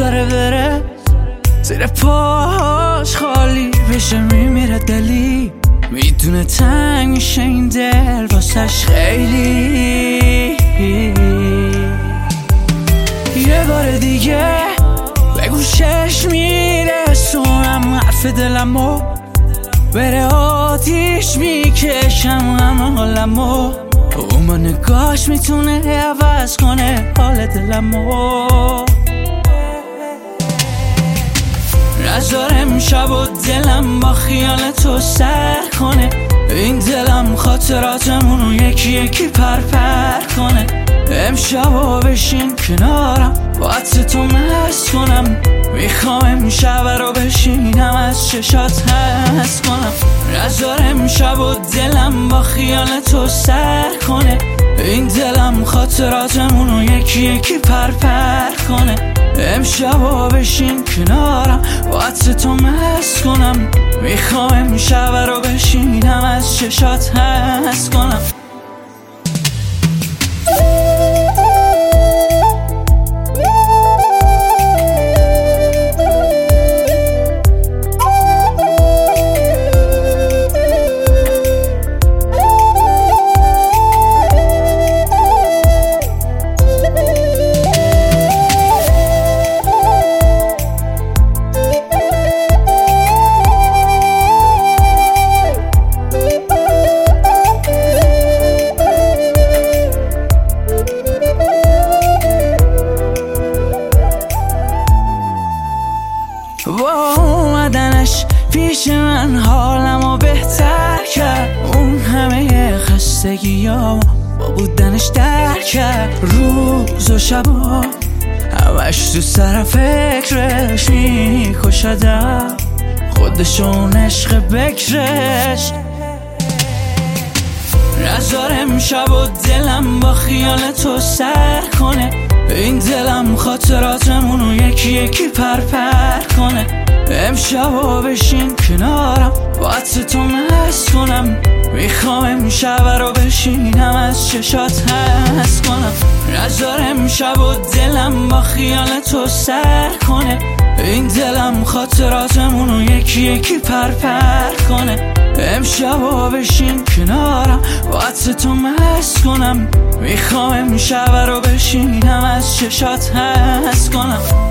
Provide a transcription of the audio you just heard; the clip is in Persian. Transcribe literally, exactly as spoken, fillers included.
نذاره بره، زیر پاهاش خالی بشه میمیره دلی. میدونه تنگ میشه این دل واسش خیلی. یه بار دیگه به گوشش میرسونم حرف دلمو، بره آتیش میکشم هم حالمو. اون با نگاش میتونه عوض کنه حال دلمو. نذارم شب و دلم با خیال تو سر کنه، این دلم خاطراتمونو یکی یکی پر پر کنه. امشبا بشین کنارم با عطر تو مست کنم، میخوام امشب رو بشینم از چشات حس کنم. نذارم شب و دلم با خیال تو سر کنه، این دلم خاطراتمونو یکی یکی پر پر کنه. امشبا بشین کنارم با عطر تو مست کنم، میخوام امشب رو بشینم از چشات حس کنم. با اومدنش پیش من حالمو بهتر کرد، اون همه خستگیامو با بودنش در کرد. روز و شبا همش تو سر فکرش میکشدم، خودشون عشق بکرش. نذارم شب و دلم با خیال تو سر کنه، این دلم خاطراتمونو یکی یکی پر پر کنه. امشبا بشین کنارم با عطر تو مست کنم، میخوام امشب رو بشینم از چشات حس کنم. نذارم شب و دلم با خیال تو سر کنه، این دلم خاطراتمونو یکی یکی پر پر کنه. امشبا بشین کنارم با عطر تو مست کنم، میخوام امشب رو بشینم از چشات حس کنم.